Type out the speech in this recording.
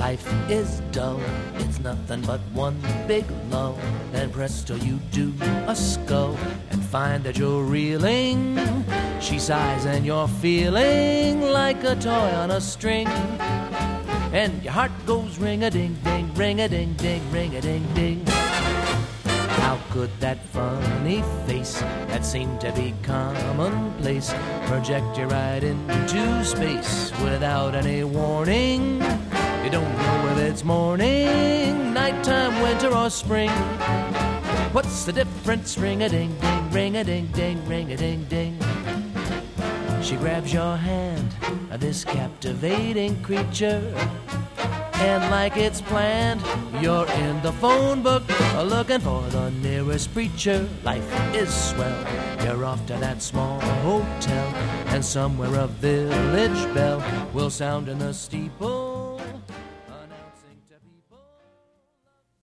life is dull, it's nothing but one big lull. Then presto you do a scull and find that you're reeling. She sighs and you're feeling like a toy on a string. And your heart goes ring-a-ding-ding, ring-a-ding-ding, ring-a-ding-ding. How could that funny face that seemed to be commonplace project you right into space without any warning? You don't know if it's morning, nighttime, winter, or spring. What's the difference? Ring-a-ding-ding, ring-a-ding-ding, ring-a-ding-ding. She grabs your hand, this captivating creature, and like it's planned, you're in the phone book, looking for the nearest preacher. Life is swell, you're off to that small hotel, and somewhere a village bell will sound in the steeple.